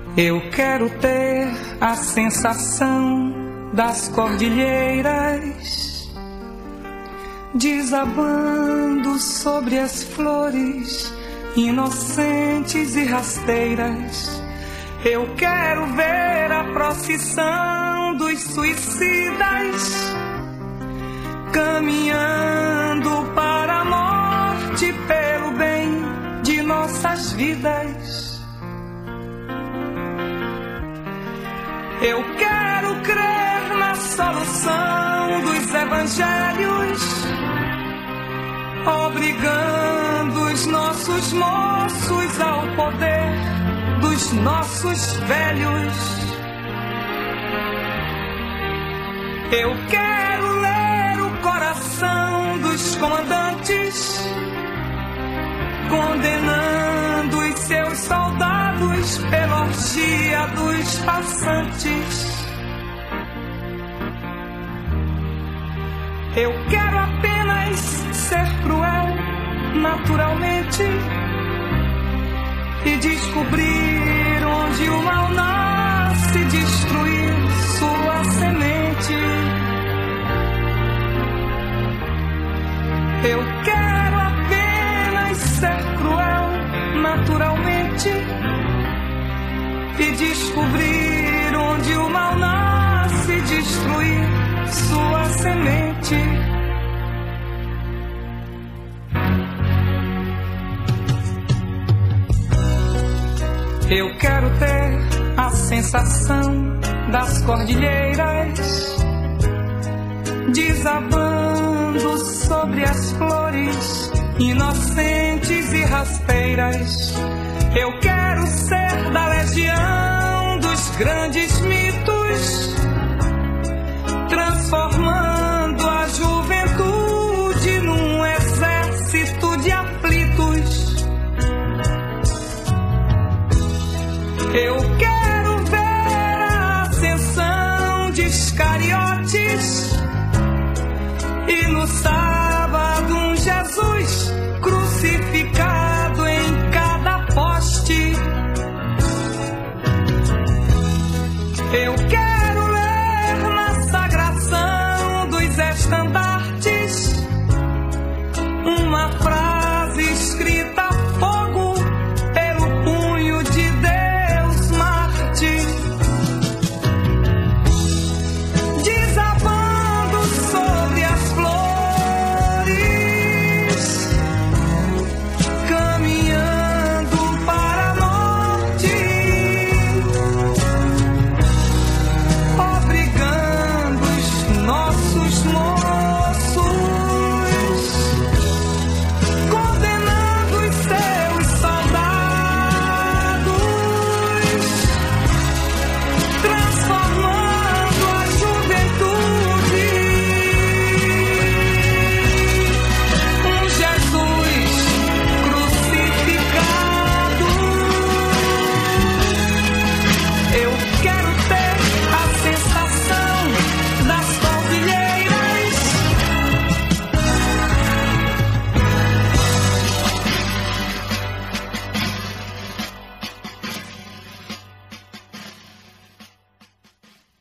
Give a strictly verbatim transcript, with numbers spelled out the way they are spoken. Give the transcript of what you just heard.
Eu quero ter a sensação das cordilheiras desabando sobre as flores inocentes e rasteiras. Eu quero ver a procissão dos suicidas caminhando para a morte pelo bem de nossas vidas. Eu quero crer na solução dos evangelhos, obrigando os nossos moços ao poder dos nossos velhos. Eu quero ler o coração dos comandantes, condenando os seus soldados pela orgia dos passantes. Eu quero apenas ser cruel naturalmente e descobrir onde o mal nasce, destruir sua semente. Eu quero apenas ser cruel naturalmente e descobrir onde o mal nasce, destruir sua semente. Eu quero ter a sensação das cordilheiras desabando sobre as flores inocentes e rasteiras. Eu quero ser da legião dos grandes mitos, transformando